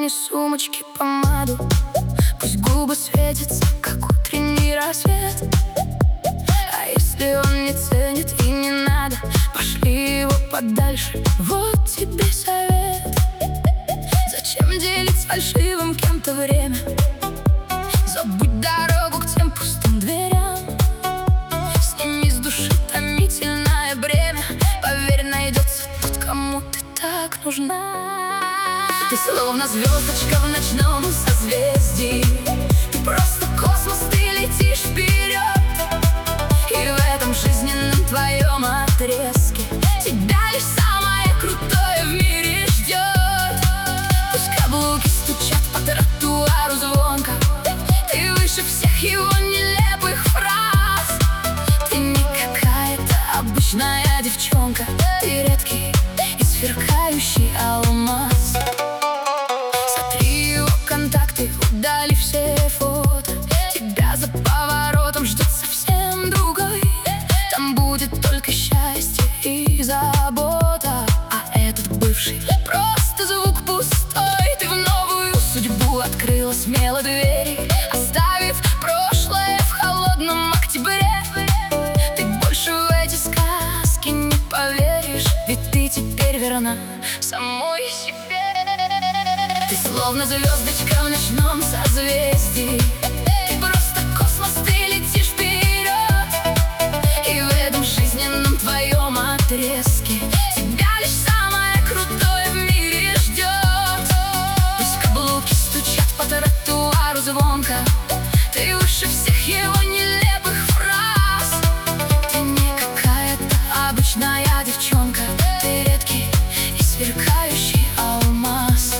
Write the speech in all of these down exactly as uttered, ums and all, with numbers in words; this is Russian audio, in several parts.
кармане сумочки помаду. Пусть губы светятся, как утренний рассвет. А если он не ценит и не надо, пошли его подальше, вот тебе совет. Зачем делить с фальшивым кем-то время? Забудь дорогу к тем пустым дверям. Сними с души томительное бремя. Поверь, найдется тот, кому ты так нужна. Ты словно звездочка в ночном созвездии. Ты просто космос, ты летишь вперед. И в этом жизненном твоем отрезке тебя лишь самое крутое в мире ждет. Пусть каблуки стучат по тротуару звонко, ты выше всех его нелепых фраз. Ты не какая-то обычная девчонка, ты редкий и сверкающий алмаз. Сотри его контакты, удали все фото. Тебя за поворотом ждет совсем другой. Там будет только счастье и забота, а этот бывший просто звук пустой. Ты в новую судьбу открыла смело двери, оставив прошлое в холодном октябре. Ты больше в эти сказки не поверишь, ведь ты теперь верна самой себе. Ты словно звездочка в ночном созвездии. Ты просто космос, ты летишь вперед. И в этом жизненном твоем отрезке тебя лишь самое крутое в мире ждет. Пусть каблуки стучат по тротуару звонко, ты выше всех его нелепых фраз. Ты не какая-то обычная девчонка, ты редкий и сверкающий алмаз.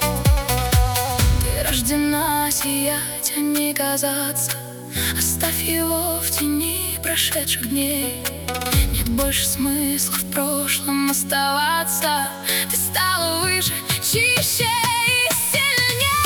Ты рождена сиять, а не казаться. Оставь его в тени прошедших дней. Нет больше смысла в прошлом оставаться. Ты стала выше, чище и сильнее.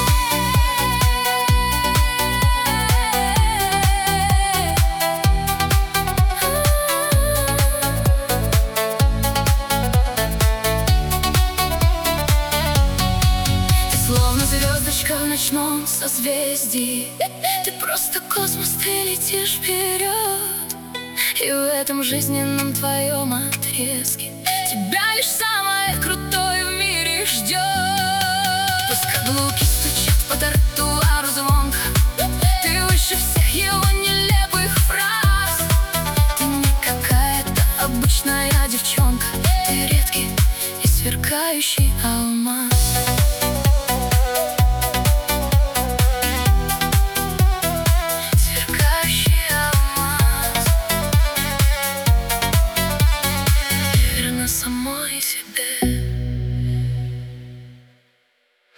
Ты словно звездочка в ночном созвездии. Ты просто космос, ты летишь вперед. И в этом жизненном твоем отрезке тебя лишь самое крутое в мире ждет. Пусть каблуки стучат по тротуару звонко, ты выше всех его нелепых фраз. Ты не какая-то обычная девчонка, ты редкий и сверкающий алмаз.